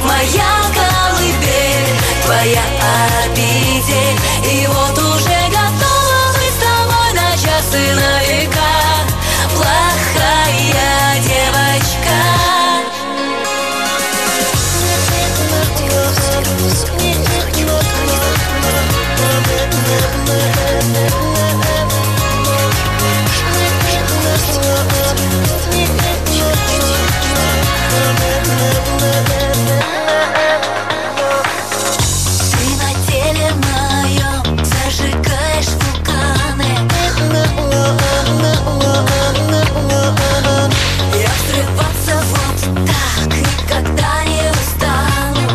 моя колыбель, твоя обитель. И вот уже готова быть с тобой на час и на века, плохая девочка. Ты на теле моем зажигаешь вулканы. Я взрываться вот так никогда не устану.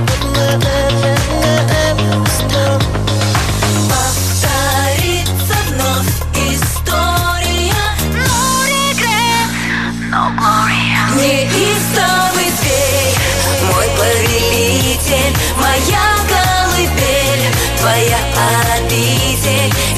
Повторится вновь история, no regret, no glory. Неистовый зверь, мой повелитель, моя колыбель, твоя обитель.